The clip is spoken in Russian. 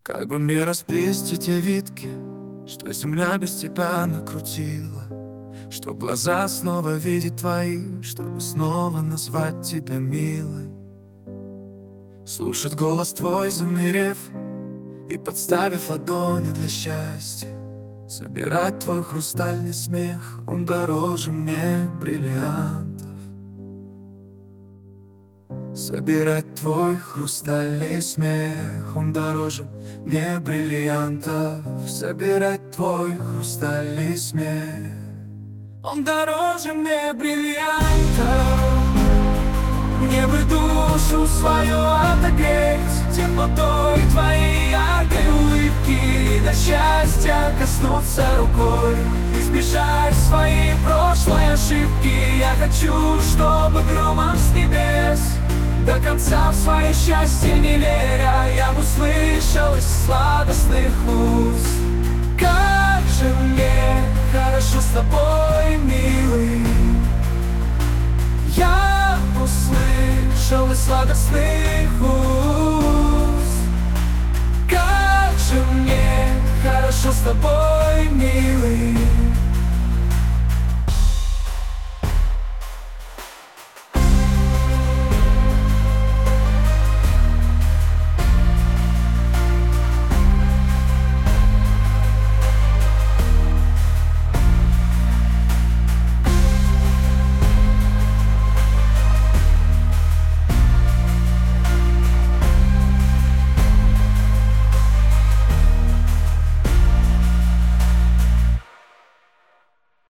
Как бы мне расплести те витки, что земля без тебя накрутила, чтоб глаза снова видеть твои, чтобы снова назвать тебя милой. Слушать голос твой, замерев и подставив ладони для счастья. Собирать твой хрустальный смех, он дороже мне бриллиантов. Собирать твой хрустальный смех, он дороже мне бриллиантов. Собирать твой хрустальный смех, он дороже мне бриллиантов. Мне бы душу свою отогреть теплотой твоей яркой улыбки, и до счастья коснуться рукой, избежать своей прошлой ошибки. Я хочу, чтобы громом с небес, до конца в свое счастье не веря, я бы услышал из сладостных уст: как же мне хорошо с тобой, милый. Я услышал из сладостных уст: как же мне хорошо с тобой, милый.